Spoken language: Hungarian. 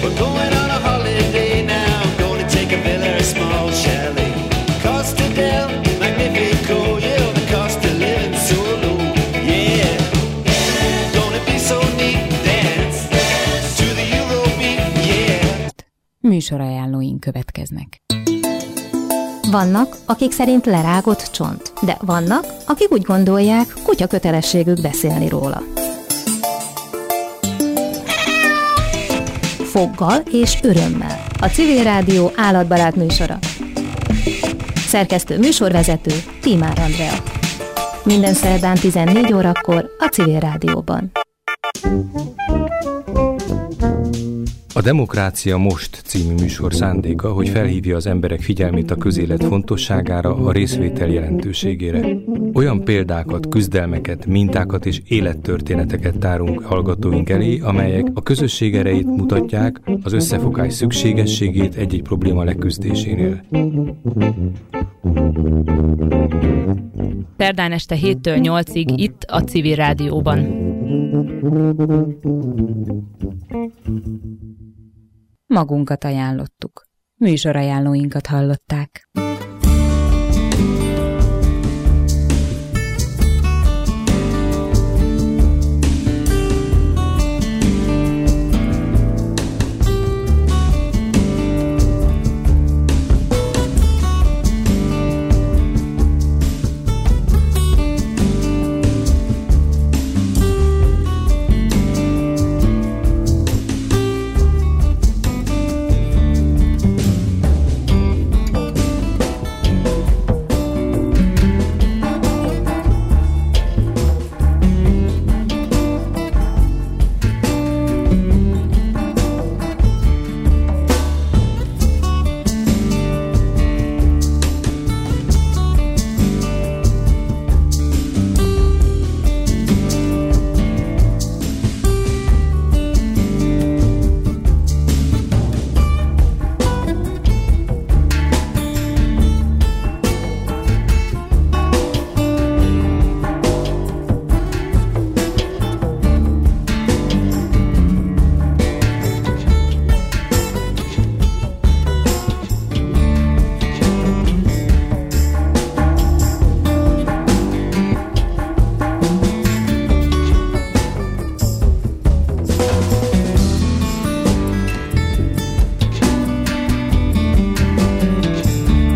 We're going on a holiday now, gonna take a villa, a small chalet. Costa del Magnifico, yeah, the cost of living so low, yeah. Gonna be so neat, dance to the Eurobeat, yeah. Műsorajánlóink következnek. Vannak, akik szerint lerágott csont, de vannak, akik úgy gondolják, kutya kötelességük beszélni róla. Foggal és örömmel. A Civil Rádió állatbarát műsora. Szerkesztő műsorvezető Tímár Andrea. Minden szerdán 14 órakor a Civil Rádióban. A Demokrácia Most című műsor szándéka, hogy felhívja az emberek figyelmét a közélet fontosságára, a részvétel jelentőségére. Olyan példákat, küzdelmeket, mintákat és élettörténeteket tárunk hallgatóink elé, amelyek a közösség erejét mutatják, az összefogás szükségességét egy-egy probléma leküzdésénél. Szerdán este 7-től 8-ig itt a Civil Rádióban. Magunkat ajánlottuk. Műsorajánlóinkat hallották.